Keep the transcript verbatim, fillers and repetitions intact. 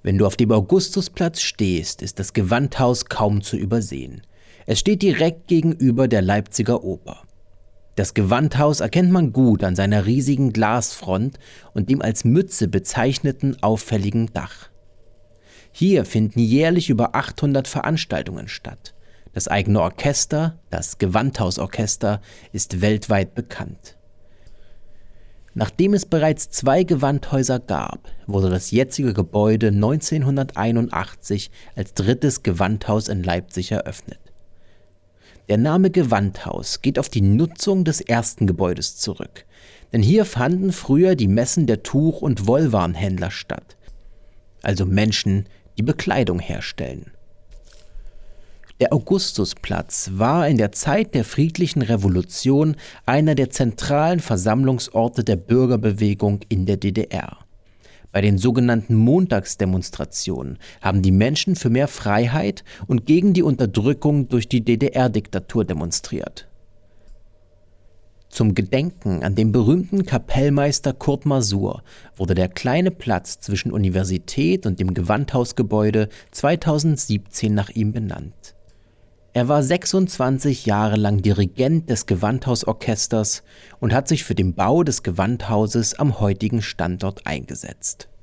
Wenn du auf dem Augustusplatz stehst, ist das Gewandhaus kaum zu übersehen. Es steht direkt gegenüber der Leipziger Oper. Das Gewandhaus erkennt man gut an seiner riesigen Glasfront und dem als Mütze bezeichneten auffälligen Dach. Hier finden jährlich über achthundert Veranstaltungen statt. Das eigene Orchester, das Gewandhausorchester, ist weltweit bekannt. Nachdem es bereits zwei Gewandhäuser gab, wurde das jetzige Gebäude neunzehnhunderteinundachtzig als drittes Gewandhaus in Leipzig eröffnet. Der Name Gewandhaus geht auf die Nutzung des ersten Gebäudes zurück, denn hier fanden früher die Messen der Tuch- und Wollwarenhändler statt, also Menschen, die Bekleidung herstellen. Der Augustusplatz war in der Zeit der Friedlichen Revolution einer der zentralen Versammlungsorte der Bürgerbewegung in der D D R. Bei den sogenannten Montagsdemonstrationen haben die Menschen für mehr Freiheit und gegen die Unterdrückung durch die D D R-Diktatur demonstriert. Zum Gedenken an den berühmten Kapellmeister Kurt Masur wurde der kleine Platz zwischen Universität und dem Gewandhausgebäude zweitausendsiebzehn nach ihm benannt. Er war sechsundzwanzig Jahre lang Dirigent des Gewandhausorchesters und hat sich für den Bau des Gewandhauses am heutigen Standort eingesetzt.